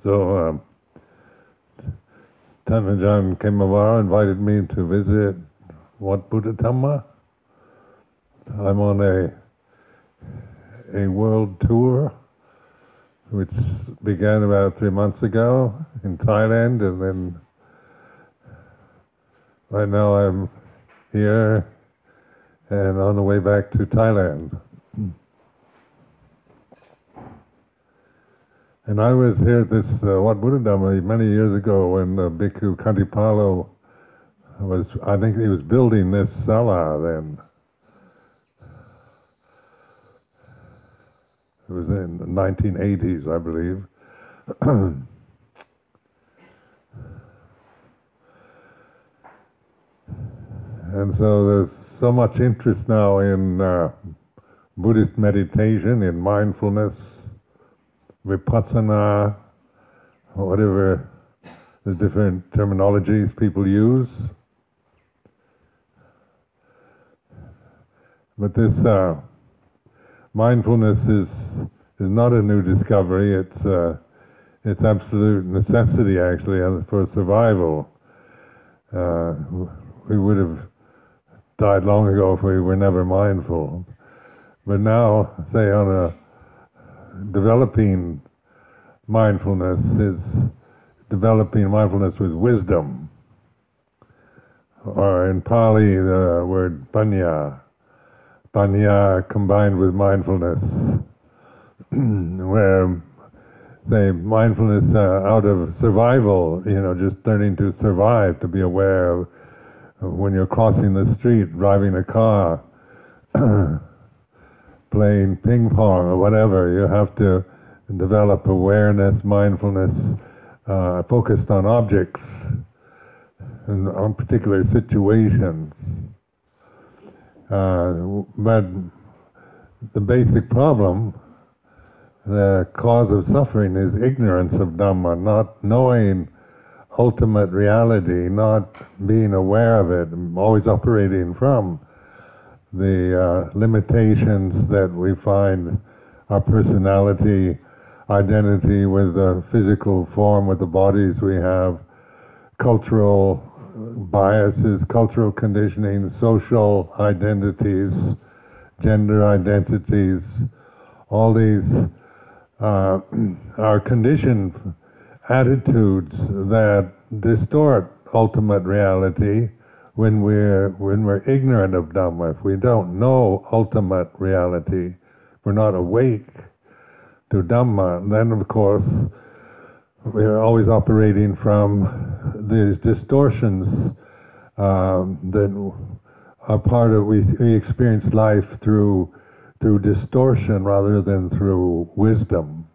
So Tanajan Kemawara invited me to visit Wat Buddha Dhamma. I'm on a world tour which began about 3 months ago in Thailand, and then right now I'm here and on the way back to Thailand. And I was here at this Wat Buddha Dhamma many years ago when Bhikkhu Kantipalo I think he was building this sala then. It was in the 1980s, I believe. And so there's so much interest now in Buddhist meditation, in mindfulness, vipassana, whatever the different terminologies people use. But this mindfulness is not a new discovery. It's absolute necessity, actually, for survival. We would have died long ago if we were never mindful. But now, say, on a developing mindfulness is developing mindfulness with wisdom, or in Pali the word panya combined with mindfulness, where, say, mindfulness out of survival, just learning to survive, to be aware of when you're crossing the street, driving a car, playing ping pong or whatever, you have to develop awareness, mindfulness, focused on objects and on particular situations. But the basic problem, the cause of suffering, is ignorance of Dhamma, not knowing ultimate reality, not being aware of it, always operating from the limitations that we find our personality, identity with the physical form, with the bodies we have, cultural biases, cultural conditioning, social identities, gender identities. All these are conditioned attitudes that distort ultimate reality when we're ignorant of Dhamma. If we don't know ultimate reality, if we're not awake to Dhamma, then of course we're always operating from these distortions that are part of, we experience life through distortion rather than through wisdom.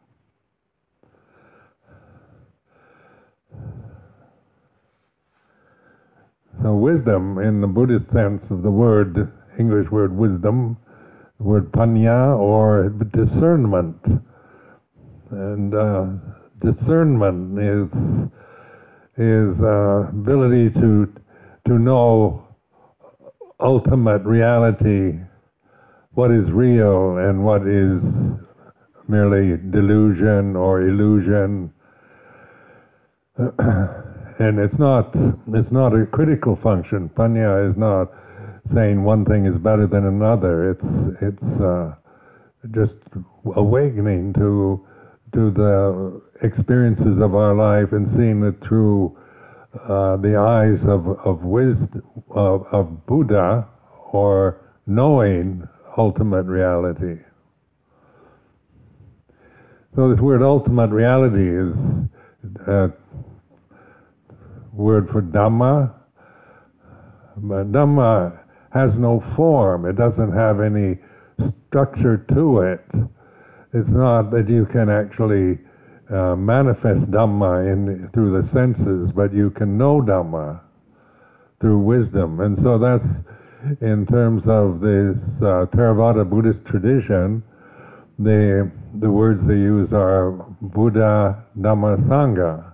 So wisdom, in the Buddhist sense of the word, English word wisdom, the word panya, or discernment. And discernment is ability to know ultimate reality, what is real and what is merely delusion or illusion. And it's not a critical function. Panya is not saying one thing is better than another. It's just awakening to the experiences of our life and seeing it through the eyes of wisdom, of Buddha, or knowing ultimate reality. So this word ultimate reality is a word for Dhamma, but Dhamma has no form. It doesn't have any structure to it. It's not that you can actually manifest Dhamma through the senses, but you can know Dhamma through wisdom. And so that's, in terms of this Theravada Buddhist tradition, the words they use are Buddha, Dhamma, Sangha.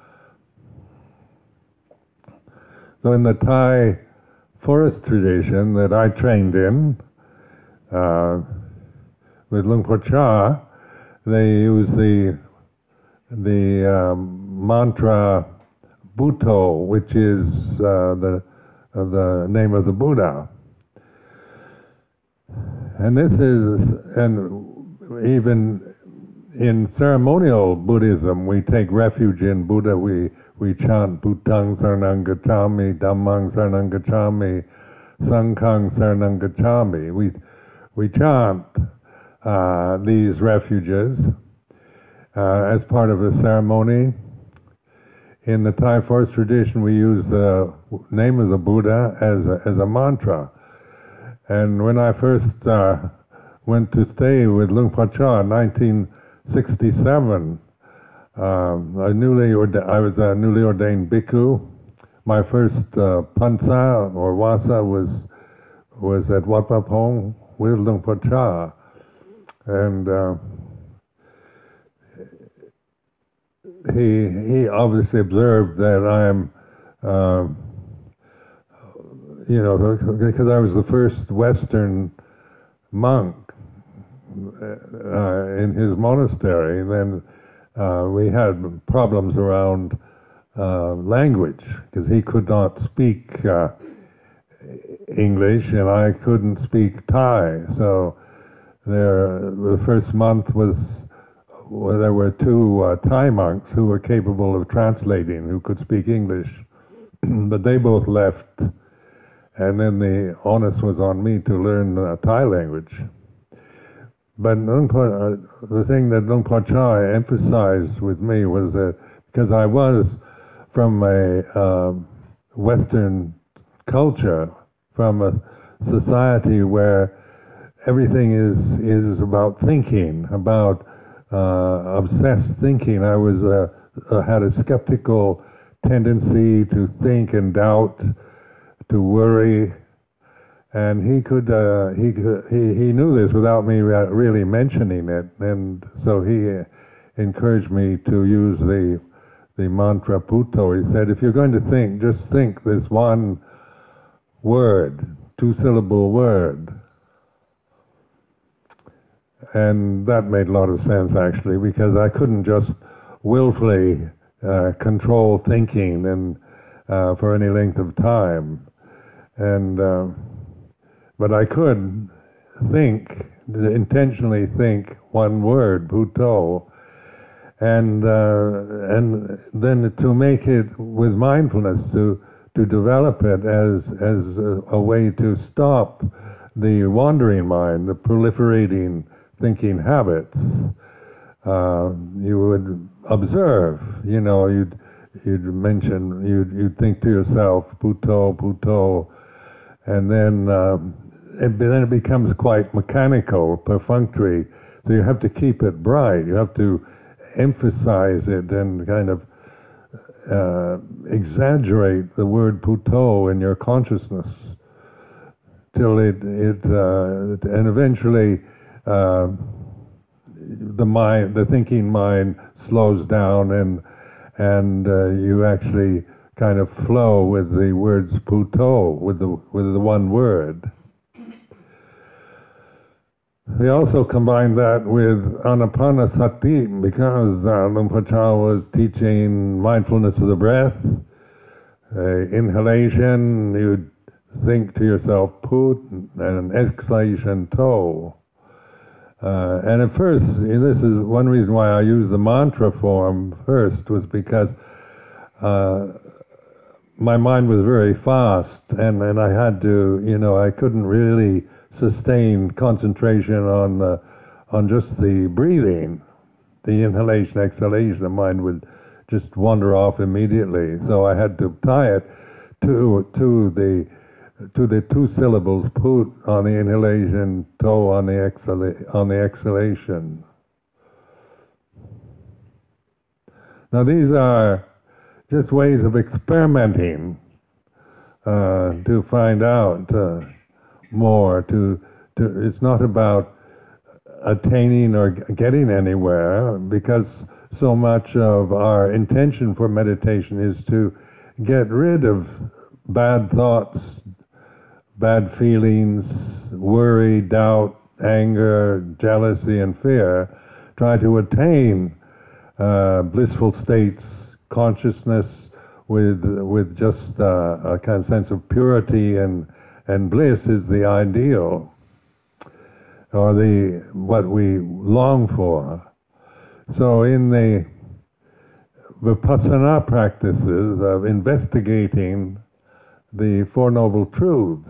So in the Thai forest tradition that I trained in, with Luang Por Chah, they use the mantra Bhutto, which is the name of the Buddha. And this is, and even in ceremonial Buddhism, we take refuge in Buddha. We chant Bhutang Saranang Gacchami, Dhammang Saranang Gacchami, Sanghang Saranang Gacchami. We chant these refuges as part of a ceremony. In the Thai forest tradition, we use the name of the Buddha as a mantra. And when I first went to stay with Luang Por Chah in 1967, I was a newly ordained bhikkhu. My first pansa or wasa was at Wat Pah Pong with Luang Por Chah. And he obviously observed that I'm, because I was the first Western monk in his monastery. Then we had problems around language because he could not speak English and I couldn't speak Thai. So the first month was where there were two Thai monks who were capable of translating, who could speak English, but they both left, and then the onus was on me to learn Thai language. But the thing that Luang Por Chah emphasized with me was that because I was from a Western culture, from a society where everything is about thinking, about obsessed thinking. I was had a skeptical tendency to think and doubt, to worry, and he knew this without me really mentioning it, and so he encouraged me to use the mantra Bhutto. He said, if you're going to think, just think this one word, two-syllable word. And that made a lot of sense, actually, because I couldn't just willfully control thinking and for any length of time. And but I could intentionally think one word, Bhutto, and then to make it with mindfulness, to develop it as a way to stop the wandering mind, the proliferating thinking habits. You would observe, you'd think to yourself, Bhutto, Bhutto, and then it becomes quite mechanical, perfunctory. So you have to keep it bright. You have to emphasize it and kind of exaggerate the word Bhutto in your consciousness till it and eventually the thinking mind slows down and you actually kind of flow with the words Bhutto, with the one word. They also combined that with Anapanasati because Luang Por Chah was teaching mindfulness of the breath. Inhalation, you'd think to yourself Put, and exhalation To. And at first, this is one reason why I used the mantra form first, was because my mind was very fast, and I had to, I couldn't really sustain concentration on just the breathing, the inhalation, exhalation. The mind would just wander off immediately. So I had to tie it to the two syllables, Put on the inhalation, To on the exhalation. Now these are just ways of experimenting to find out more. It's not about attaining or getting anywhere, because so much of our intention for meditation is to get rid of bad thoughts, bad feelings, worry, doubt, anger, jealousy, and fear. Try to attain blissful states, consciousness with just a kind of sense of purity and bliss is the ideal, or what we long for. So in the Vipassana practices of investigating the Four Noble Truths,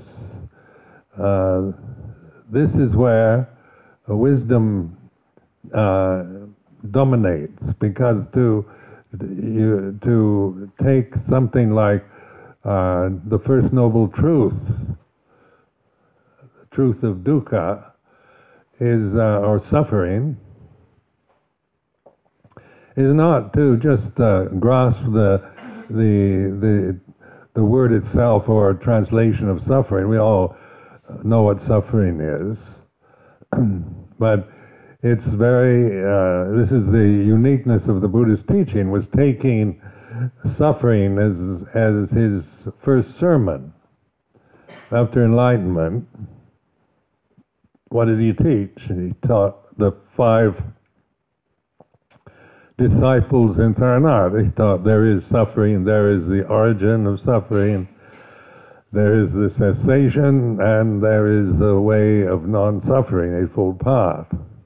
this is where wisdom dominates, because to take something like the first noble truth, the truth of dukkha, is or suffering, is not to just grasp the word itself or translation of suffering. We all know what suffering is, but it's very. This is the uniqueness of the Buddha's teaching, was taking suffering as his first sermon after enlightenment. What did he teach? He taught the 5 disciples in Taranat. He taught there is suffering, there is the origin of suffering, there is the cessation, and there is the way of non-suffering, Eightfold Path.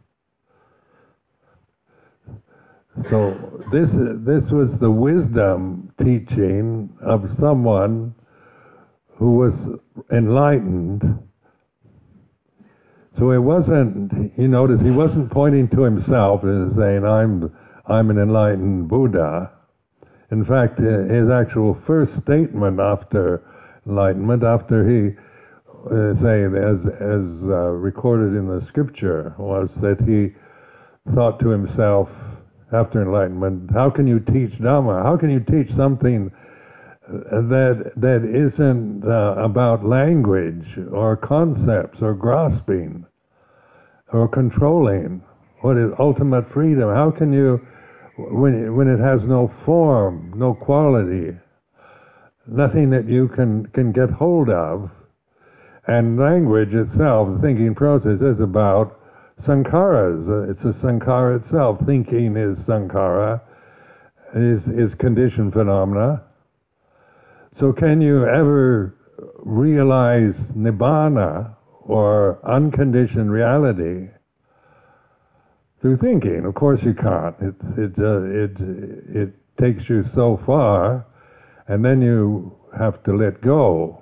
So this was the wisdom teaching of someone who was enlightened. So it wasn't, you notice, he wasn't pointing to himself and saying, I'm an enlightened Buddha. In fact, his actual first statement after enlightenment, after he, as recorded in the scripture, was that he thought to himself after enlightenment, how can you teach Dhamma? How can you teach something that isn't about language or concepts or grasping or controlling? What is ultimate freedom? How can you, when it has no form, no quality, nothing that you can get hold of? And language itself, the thinking process, is about sankharas. It's a sankhara itself. Thinking is sankhara, is conditioned phenomena. So can you ever realize nibbana, or unconditioned reality, through thinking? Of course you can't. It takes you so far, and then you have to let go.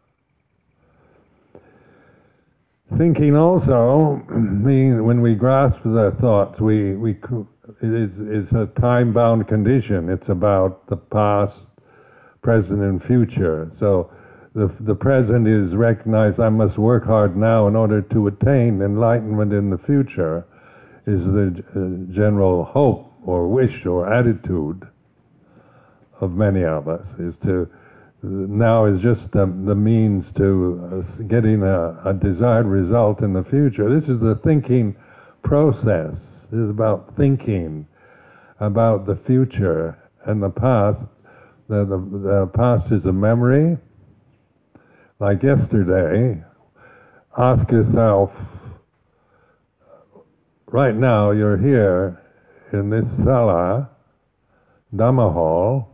Thinking also means when we grasp the thoughts, it is a time-bound condition. It's about the past, present, and future. So the present is recognized. I must work hard now in order to attain enlightenment in the future. Is the general hope or wish or attitude of many of us, is to now is just the means to getting a desired result in the future. This is the thinking process. This is about thinking about the future and the past. The past is a memory. Like yesterday, ask yourself, right now you're here in this sala, Dhamma hall,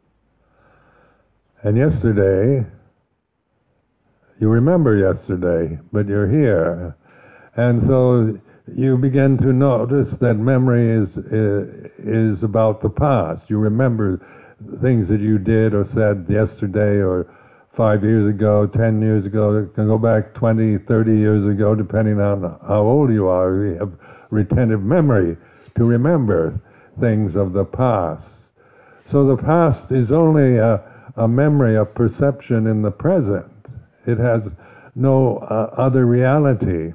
and yesterday, you remember yesterday, but you're here. And so you begin to notice that memory is about the past. You remember things that you did or said yesterday, or 5 years ago, 10 years ago. It can go back 20, 30 years ago, depending on how old you are. We have retentive memory to remember things of the past. So the past is only a memory, a perception in the present. It has no other reality.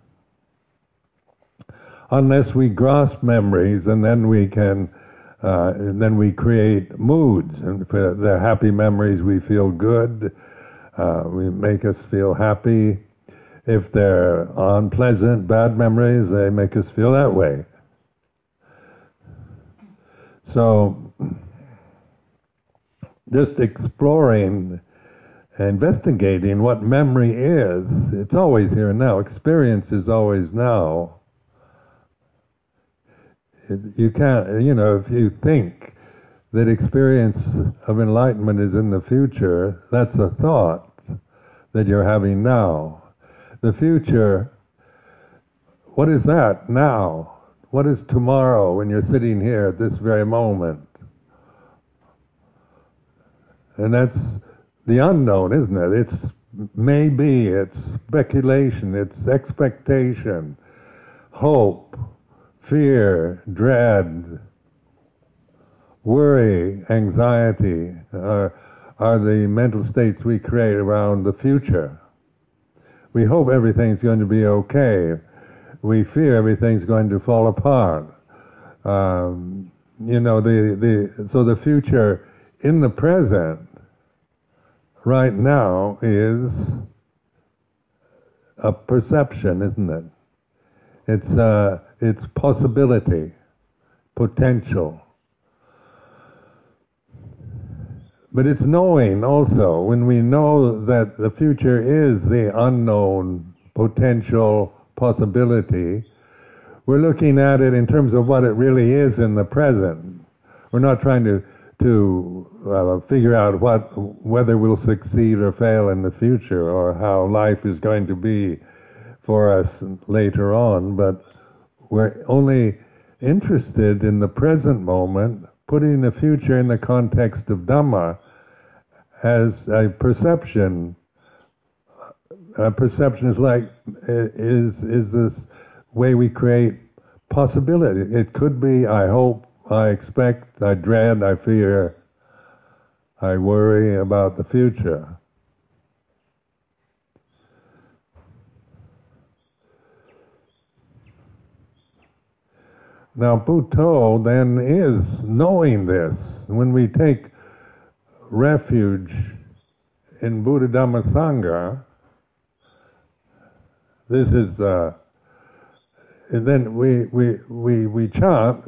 Unless we grasp memories, and then we can, then we create moods. And for the happy memories, we feel good. We make us feel happy. If they're unpleasant, bad memories, they make us feel that way. So, just exploring, investigating what memory is. It's always here and now. Experience is always now. you can't, if you think that experience of enlightenment is in the future, that's a thought that you're having now. The future, what is that now? What is tomorrow when you're sitting here at this very moment? And that's the unknown, isn't it? It's maybe, it's speculation, it's expectation, hope, fear, dread, worry, anxiety are the mental states we create around the future. We hope everything's going to be okay. We fear everything's going to fall apart. So the future in the present, right now, is a perception, isn't it? It's possibility, potential. But it's knowing also. When we know that the future is the unknown potential possibility, we're looking at it in terms of what it really is in the present. We're not trying to figure out whether we'll succeed or fail in the future, or how life is going to be for us later on, but we're only interested in the present moment, putting the future in the context of Dhamma as a perception. A perception is this way we create possibility. It could be, I hope, I expect, I dread, I fear, I worry about the future. Now, Bhutto then is knowing this. When we take refuge in Buddha Dhamma Sangha, this is and then we chant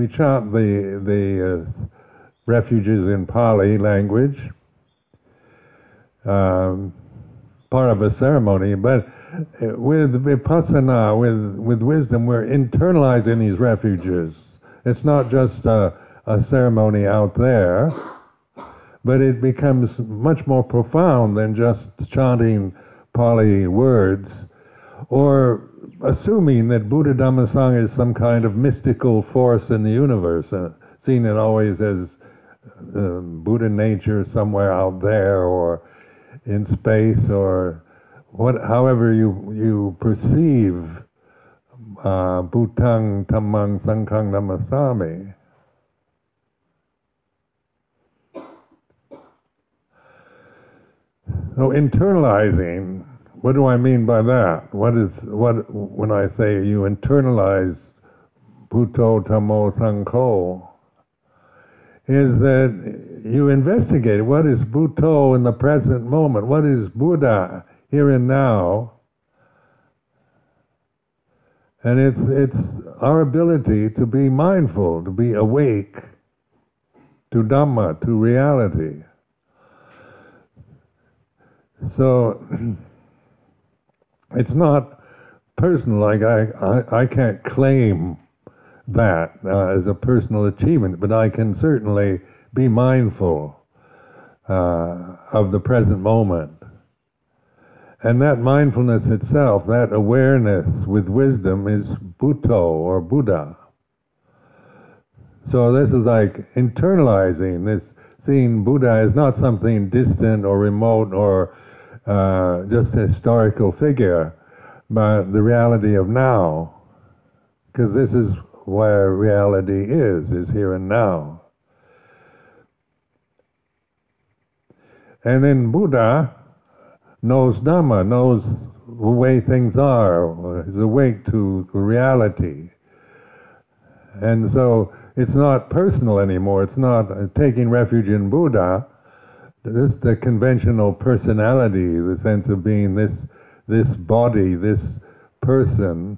the refuges in Pali language, part of a ceremony, but with vipassana, with wisdom, we're internalizing these refuges. It's not just a ceremony out there, but it becomes much more profound than just chanting Pali words, or assuming that Buddha Dhamma Sangha is some kind of mystical force in the universe, seeing it always as Buddha nature somewhere out there, or in space, or however you perceive Bhutang Dhammang Sanghang Namasami. So internalizing, what do I mean by that? When I say you internalize Bhutto Dhammo Sangho, is that you investigate what is Bhutto in the present moment, what is Buddha here and now, and it's our ability to be mindful, to be awake to Dhamma, to reality. So it's not personal, like I can't claim that as a personal achievement, but I can certainly be mindful of the present moment. And that mindfulness itself, that awareness with wisdom, is Bhutto or Buddha. So this is like internalizing this, seeing Buddha as not something distant or remote or just a historical figure, but the reality of now. Because this is where reality is here and now. And then Buddha knows Dhamma, knows the way things are, is awake to reality. And so it's not personal anymore, it's not taking refuge in Buddha. This the conventional personality, the sense of being this body, this person,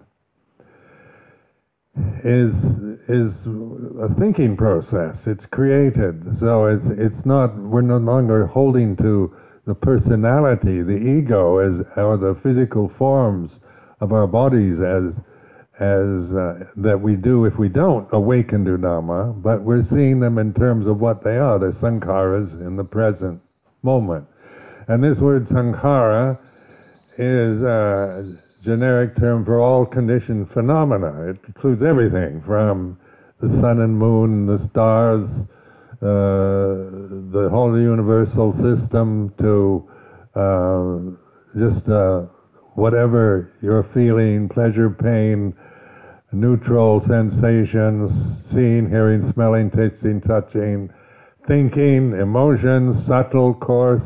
is a thinking process. It's created, so it's not. We're no longer holding to the personality, the ego, or the physical forms of our bodies as that we do if we don't awaken to Dhamma, but we're seeing them in terms of what they are. They're sankharas in the present moment. And this word sankhara is a generic term for all conditioned phenomena. It includes everything from the sun and moon, the stars, the whole universal system, to just whatever you're feeling, pleasure, pain, neutral sensations, seeing, hearing, smelling, tasting, touching, thinking, emotions, subtle, coarse,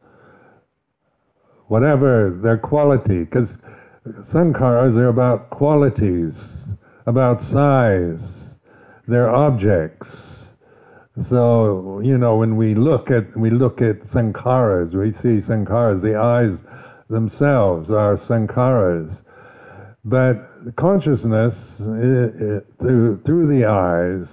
whatever their quality, because sankharas are about qualities, about size, they're objects. So, when we look at sankharas, we see sankharas, the eyes themselves are sankharas. But consciousness, through the eyes,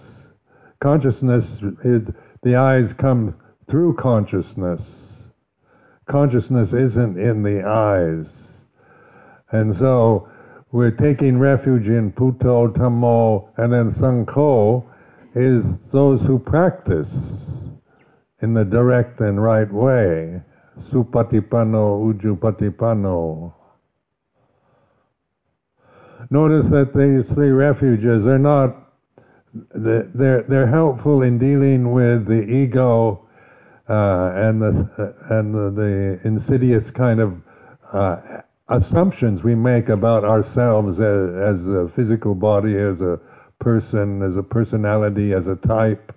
the eyes come through consciousness. Consciousness isn't in the eyes. And so we're taking refuge in Puto, Dhammo, and then Sangho is those who practice in the direct and right way. Supatipanno, Ujupatipanno. Notice that these three refuges are not, they're helpful in dealing with the ego and the insidious kind of assumptions we make about ourselves as a physical body, as a person, as a personality, as a type.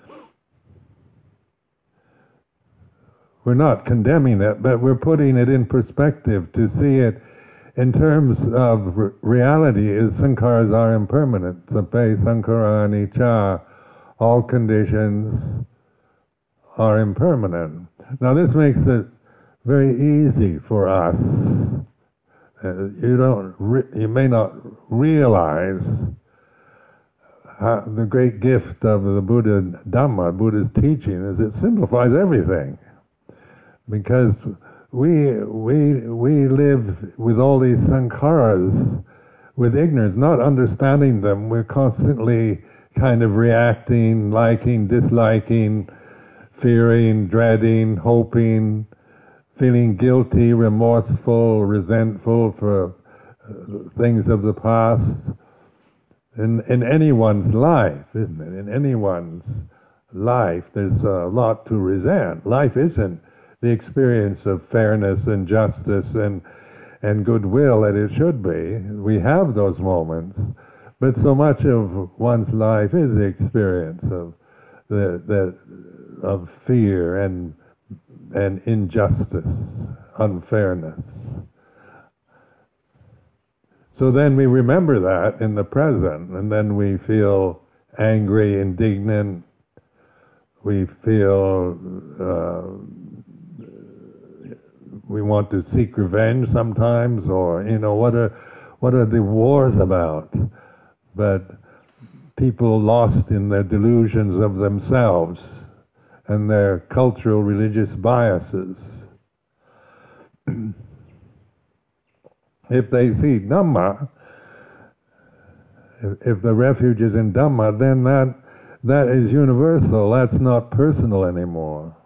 We're not condemning it, but we're putting it in perspective to see it in terms of reality. Is sankharas are impermanent. Sape sankhara anicca. All conditions are impermanent. Now this makes it very easy for us. You may not realize the great gift of the Buddha Dhamma, Buddha's teaching, is it simplifies everything. Because we live with all these sankharas with ignorance, not understanding them. We're constantly kind of reacting, liking, disliking, fearing, dreading, hoping, feeling guilty, remorseful, resentful for things of the past. In anyone's life, isn't it? In anyone's life, there's a lot to resent. Life isn't the experience of fairness and justice and goodwill that it should be. We have those moments, but so much of one's life is the experience of fear and injustice, unfairness. So then we remember that in the present, and then we feel angry, indignant. We feel we want to seek revenge sometimes, or what are the wars about? But people lost in their delusions of themselves and their cultural religious biases. If they see Dhamma, if the refuge is in Dhamma, then that is universal. That's not personal anymore.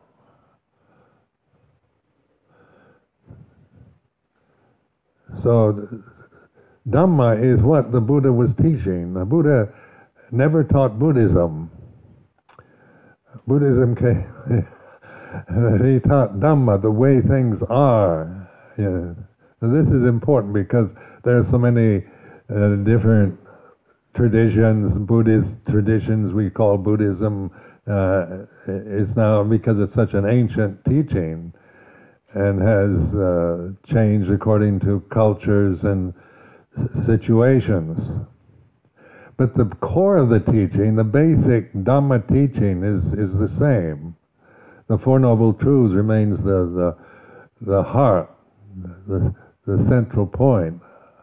So Dhamma is what the Buddha was teaching. The Buddha never taught Buddhism. Buddhism came, he taught Dhamma, the way things are. Yeah. So this is important because there are so many different traditions, Buddhist traditions we call Buddhism. It's now, because it's such an ancient teaching and has changed according to cultures and situations. But the core of the teaching, the basic Dhamma teaching is the same. The Four Noble Truths remains the heart, the central point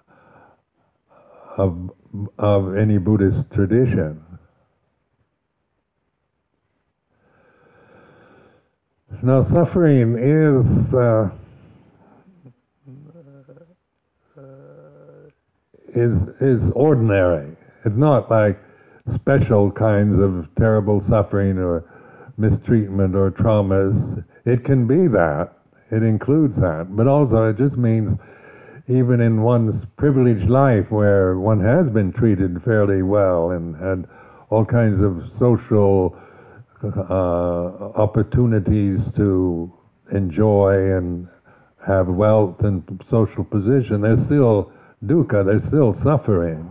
of any Buddhist tradition. Now suffering is ordinary. It's not like special kinds of terrible suffering or mistreatment or traumas. It can be that. It includes that. But also it just means even in one's privileged life where one has been treated fairly well and had all kinds of social opportunities to enjoy and have wealth and social position, there's still dukkha, there's still suffering.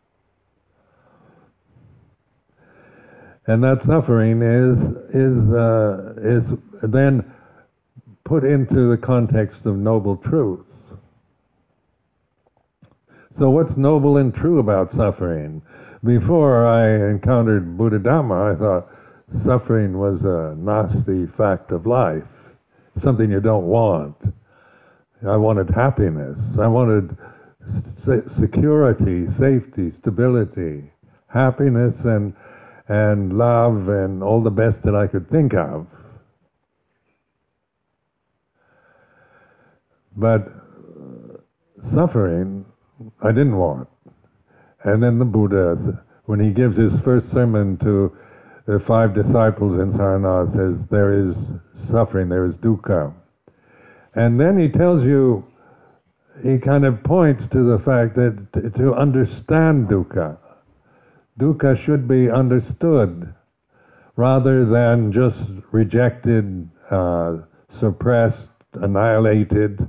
And that suffering is then put into the context of noble truths. So what's noble and true about suffering? Before I encountered Buddha Dhamma, I thought suffering was a nasty fact of life, something you don't want. I wanted happiness. I wanted security, safety, stability, happiness and love and all the best that I could think of. But suffering, I didn't want. And then the Buddha, when he gives his first sermon to the 5 disciples in Sarnath, says, there is suffering, there is dukkha. And then he tells you, he kind of points to the fact that to understand dukkha, dukkha should be understood rather than just rejected, suppressed, annihilated.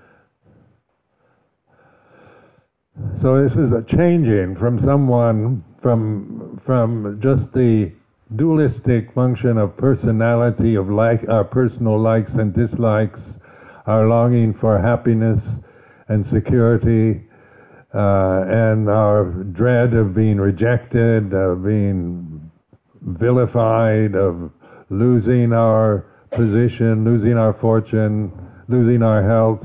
So this is a changing from someone, from just the dualistic function of personality, of our personal likes and dislikes, our longing for happiness and security, and our dread of being rejected, of being vilified, of losing our position, losing our fortune, losing our health,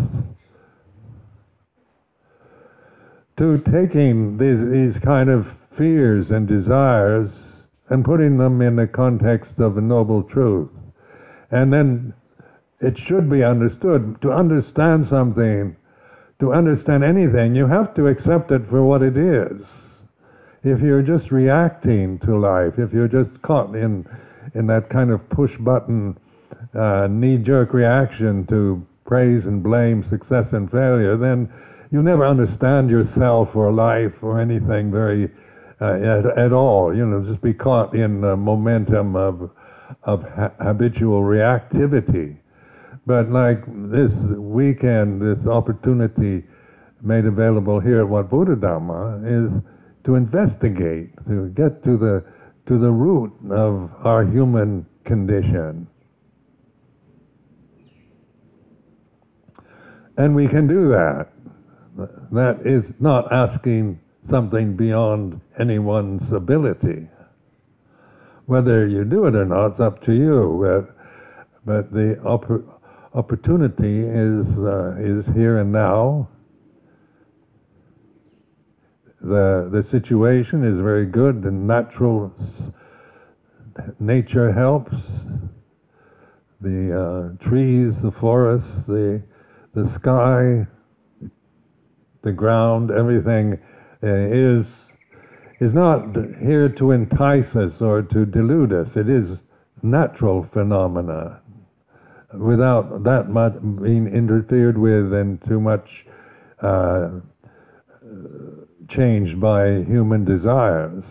to taking these kind of fears and desires and putting them in the context of a noble truth. And then it should be understood. To understand something, to understand anything, you have to accept it for what it is. If you're just reacting to life, if you're just caught in that kind of push-button, knee-jerk reaction to praise and blame, success and failure, then you'll never understand yourself or life or anything very at all. Just be caught in the momentum of habitual reactivity. But like this weekend, this opportunity made available here at Wat Buddha Dhamma is to investigate, to get to the root of our human condition. And we can do that. That is not asking something beyond anyone's ability. Whether you do it or not, it's up to you. But the opportunity is here and now. The situation is very good, and natural nature helps. The trees, the forests, the sky, the ground, everything is not here to entice us or to delude us. It is natural phenomena, without that much being interfered with and too much changed by human desires.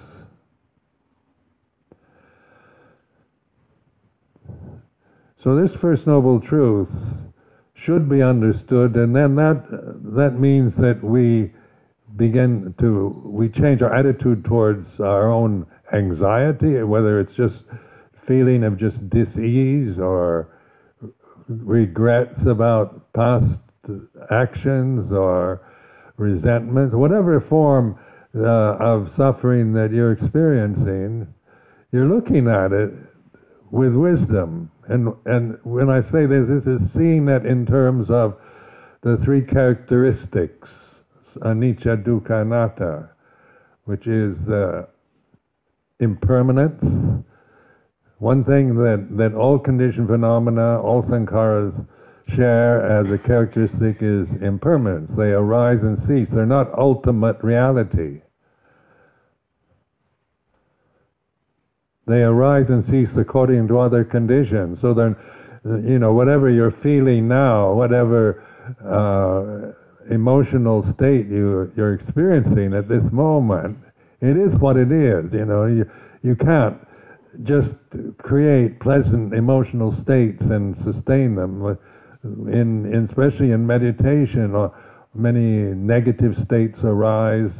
So this First Noble Truth should be understood, and then that means that we change our attitude towards our own anxiety, whether it's just feeling of just dis-ease or regrets about past actions or resentment, whatever form of suffering that you're experiencing, you're looking at it with wisdom. And when I say this is seeing that in terms of the 3 characteristics, anicca, dukkha, anatta, which is impermanence. One thing that all conditioned phenomena, all sankharas share as a characteristic is impermanence. They arise and cease. They're not ultimate reality. They arise and cease according to other conditions. So then, whatever you're feeling now, whatever emotional state you're experiencing at this moment, it is what it is. You can't just create pleasant emotional states and sustain them. Especially in meditation, many negative states arise.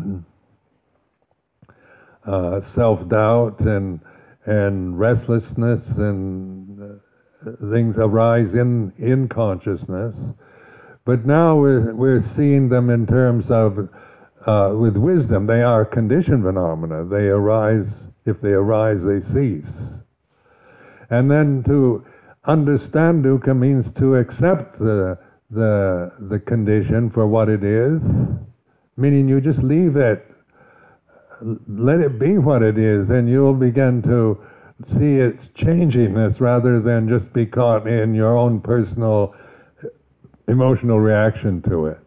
Self-doubt and restlessness and things arise in consciousness. But now we're seeing them in terms of with wisdom. They are conditioned phenomena. They arise. If they arise, they cease. And then to understand dukkha means to accept the condition for what it is, meaning you just leave it. Let it be what it is, and you'll begin to see its changingness rather than just be caught in your own personal emotional reaction to it.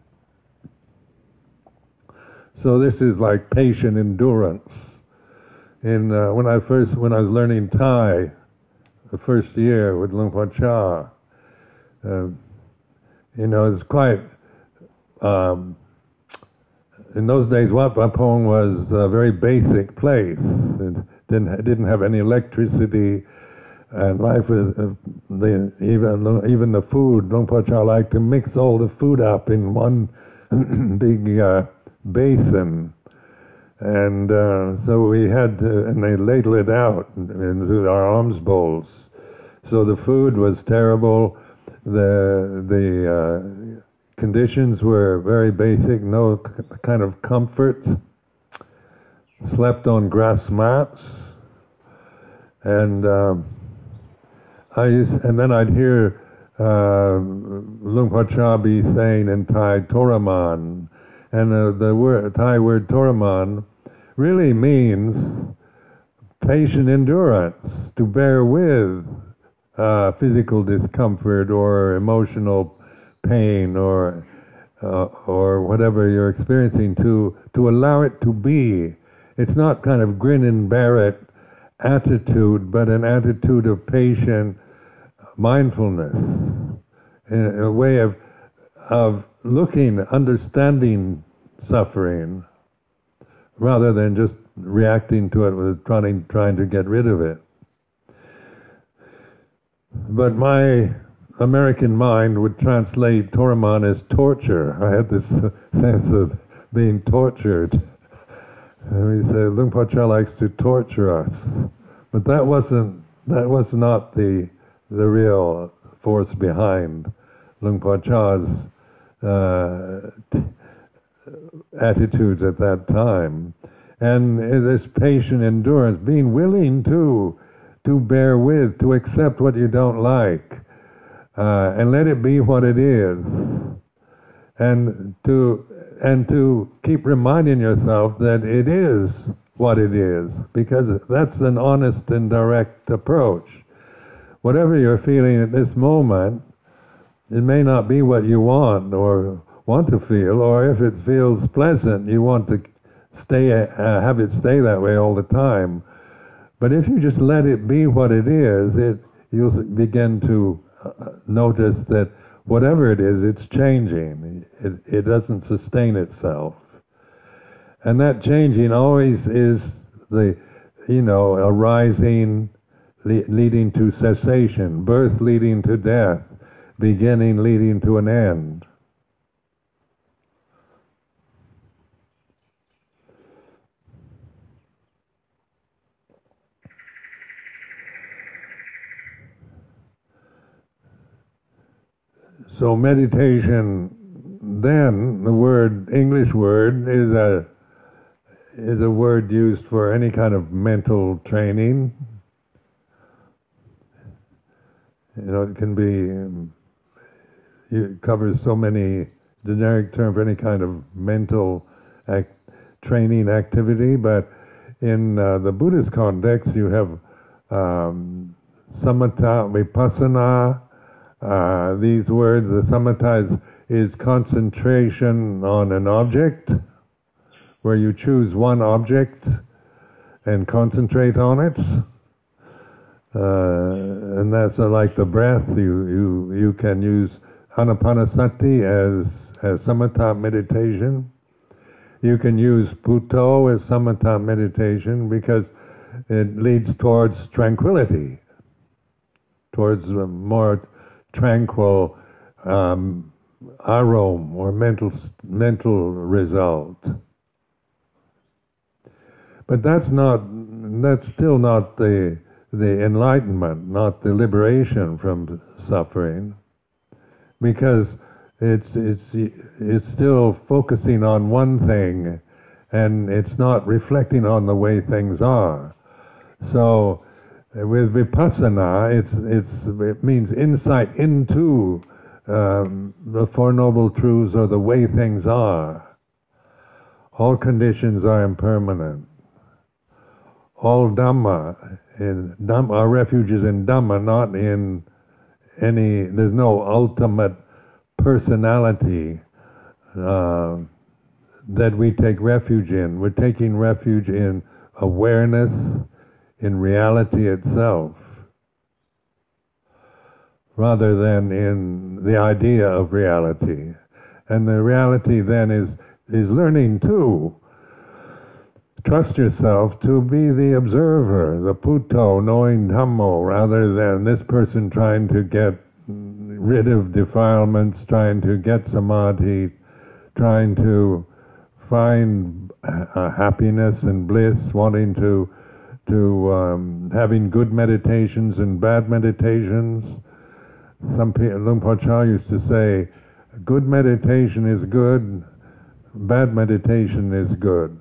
So this is like patient endurance. When I was learning Thai, the first year with Luang Por Chah, it's quite. In those days, Wat Pah Pong was a very basic place. It didn't have any electricity, and life was even the food. Luang Por Chah liked to mix all the food up in one big basin, and so we had to, and they ladle it out into our alms bowls. So the food was terrible. The conditions were very basic, no kind of comfort. Slept on grass mats, and then I'd hear Luang Por Chah be saying in Thai, Toraman, and the Thai word Toraman really means patient endurance, to bear with physical discomfort or emotional pain or whatever you're experiencing, to allow it to be. It's not kind of grin and bear it attitude, but an attitude of patient mindfulness, a way of looking, understanding suffering, rather than just reacting to it with trying to get rid of it. But my American mind would translate Toraman as torture. I had this sense of being tortured. And we say Luang Por Chah likes to torture us, but that was not the real force behind Luang Por Chah's attitudes at that time. And this patient endurance, being willing to bear with, to accept what you don't like, and let it be what it is, and to keep reminding yourself that it is what it is, because that's an honest and direct approach. Whatever you're feeling at this moment, it may not be what you want to feel, or if it feels pleasant, you want to have it stay that way all the time. But if you just let it be what it is, you'll begin to notice that whatever it is, it's changing. It doesn't sustain itself. And that changing always is arising, leading to cessation, birth leading to death, beginning leading to an end. So meditation, then, the English word is a word used for any kind of mental training. It can be, it covers so many generic terms for any kind of mental training activity, but in the Buddhist context, you have samatha, vipassana, These words, the samatha is concentration on an object, where you choose one object and concentrate on it. And that's like the breath. You can use anapanasati as samatha meditation. You can use Bhutto as samatha meditation because it leads towards tranquility, towards a more tranquil arom or mental result. But that's still not the enlightenment, not the liberation from suffering, because it's still focusing on one thing, and it's not reflecting on the way things are. So with vipassana, it means insight into the Four Noble Truths or the way things are. All conditions are impermanent. All Dhamma, our refuge is in Dhamma, not in there's no ultimate personality that we take refuge in. We're taking refuge in awareness, in reality itself, rather than in the idea of reality. And the reality then is learning to trust yourself to be the observer, the Bhutto, knowing Dhammo, rather than this person trying to get rid of defilements, trying to get samadhi, trying to find happiness and bliss, wanting to having good meditations and bad meditations. Some people, Luang Por Chah used to say, good meditation is good, bad meditation is good.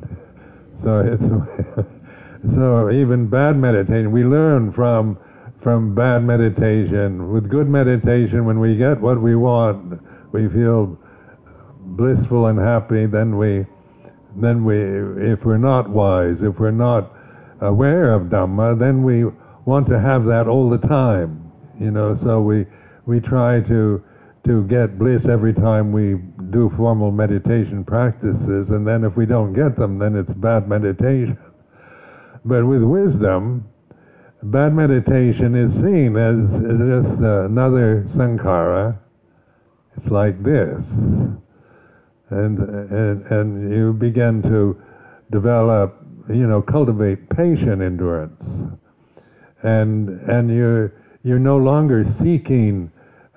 So even bad meditation, we learn from bad meditation. With good meditation, when we get what we want, we feel blissful and happy. Then we, if we're not wise, if we're not aware of Dhamma, then we want to have that all the time. So we try to get bliss every time we do formal meditation practices, and then if we don't get them, then it's bad meditation. But with wisdom, bad meditation is seen as just another sankhara. It's like this. And you begin to develop, cultivate patient endurance. And you're no longer seeking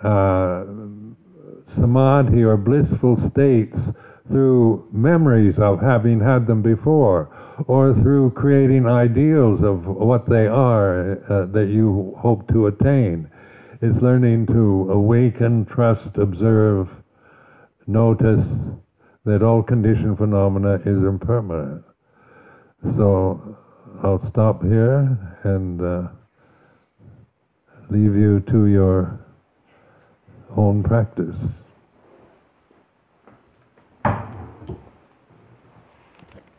samadhi or blissful states through memories of having had them before, or through creating ideals of what they are that you hope to attain. It's learning to awaken, trust, observe, notice that all conditioned phenomena is impermanent. So I'll stop here and leave you to your own practice.